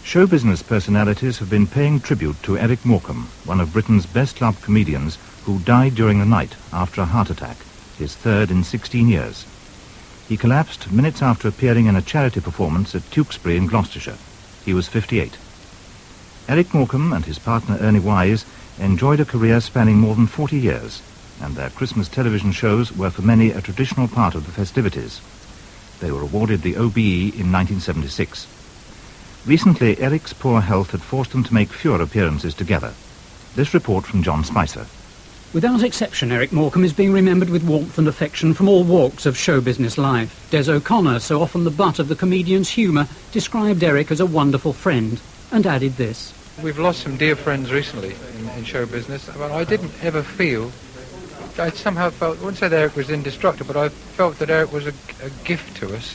Show business personalities have been paying tribute to Eric Morecambe, one of Britain's best-loved comedians who died during the night after a heart attack, his third in 16 years. He collapsed minutes after appearing in a charity performance at Tewkesbury in Gloucestershire. He was 58. Eric Morecambe and his partner Ernie Wise enjoyed a career spanning more than 40 years, and their Christmas television shows were for many a traditional part of the festivities. They were awarded the OBE in 1976. Recently, Eric's poor health had forced them to make fewer appearances together. This report from John Spicer. Without exception, Eric Morecambe is being remembered with warmth and affection from all walks of show business life. Des O'Connor, so often the butt of the comedian's humour, described Eric as a wonderful friend and added this. We've lost some dear friends recently in show business, but I didn't ever feel, I somehow felt, I wouldn't say that Eric was indestructible, but I felt that Eric was a gift to us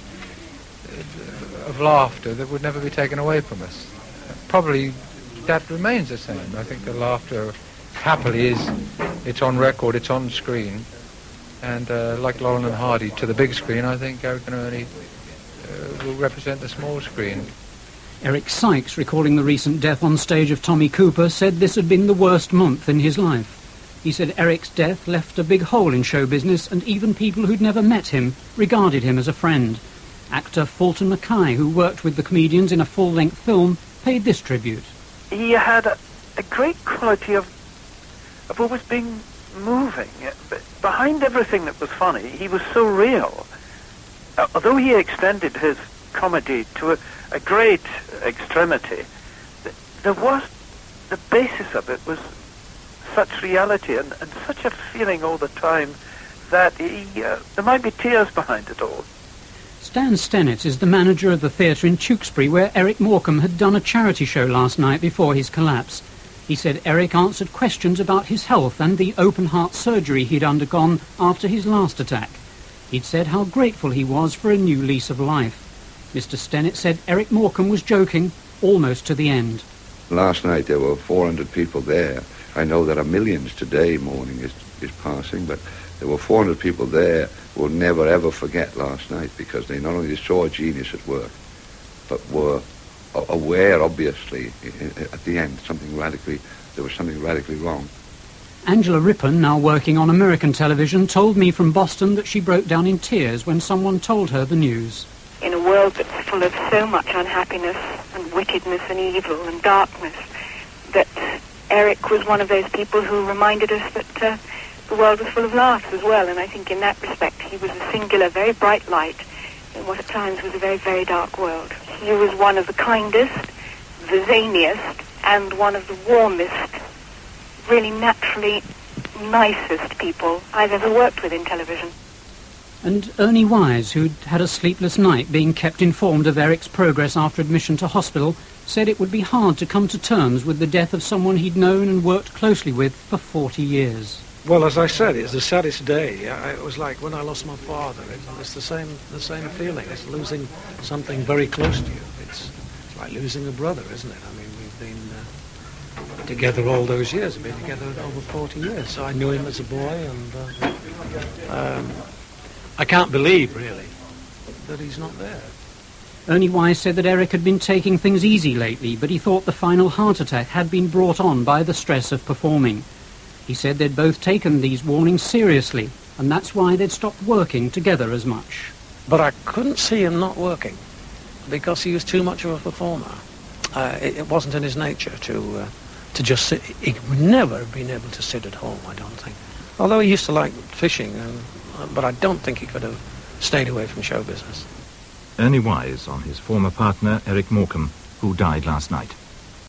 of laughter that would never be taken away from us. Probably that remains the same. I think the laughter happily it's on record, it's on screen, and like Laurel and Hardy to the big screen, I think Eric and Ernie will represent the small screen. Eric Sykes, recalling the recent death on stage of Tommy Cooper, said this had been the worst month in his life. He said Eric's death left a big hole in show business, and even people who'd never met him regarded him as a friend. Actor Fulton Mackay, who worked with the comedians in a full-length film, paid this tribute. He had a great quality of always being moving. Behind everything that was funny, he was so real. Although he extended his comedy to a great extremity, there was, the basis of it was such reality and such a feeling all the time that there might be tears behind it all. Stan Stennett is the manager of the theatre in Tewkesbury where Eric Morecambe had done a charity show last night before his collapse. He said Eric answered questions about his health and the open-heart surgery he'd undergone after his last attack. He'd said how grateful he was for a new lease of life. Mr. Stennett said Eric Morecambe was joking almost to the end. Last night there were 400 people there. I know there are millions today mourning his passing, but there were 400 people there who will never ever forget last night because they not only saw a genius at work, but were aware, obviously, at the end, there was something radically wrong. Angela Rippon, now working on American television, told me from Boston that she broke down in tears when someone told her the news. In a world that's full of so much unhappiness and wickedness and evil and darkness, that Eric was one of those people who reminded us that the world was full of laughs as well, and I think in that respect he was a singular, very bright light in what at times was a very, very dark world. He was one of the kindest, the zaniest, and one of the warmest, really naturally nicest people I've ever worked with in television. And Ernie Wise, who'd had a sleepless night being kept informed of Eric's progress after admission to hospital, said it would be hard to come to terms with the death of someone he'd known and worked closely with for 40 years. Well, as I said, it's the saddest day. It was like when I lost my father. It's the same feeling. It's losing something very close to you. It's like losing a brother, isn't it? I mean, we've been together all those years. We've been together over 40 years. So I knew him as a boy, and I can't believe, really, that he's not there. Ernie Wise said that Eric had been taking things easy lately, but he thought the final heart attack had been brought on by the stress of performing. He said they'd both taken these warnings seriously, and that's why they'd stopped working together as much. But I couldn't see him not working, because he was too much of a performer. It wasn't in his nature to just sit. He would never have been able to sit at home, I don't think. Although he used to like fishing, but I don't think he could have stayed away from show business. Ernie Wise on his former partner, Eric Morecambe, who died last night.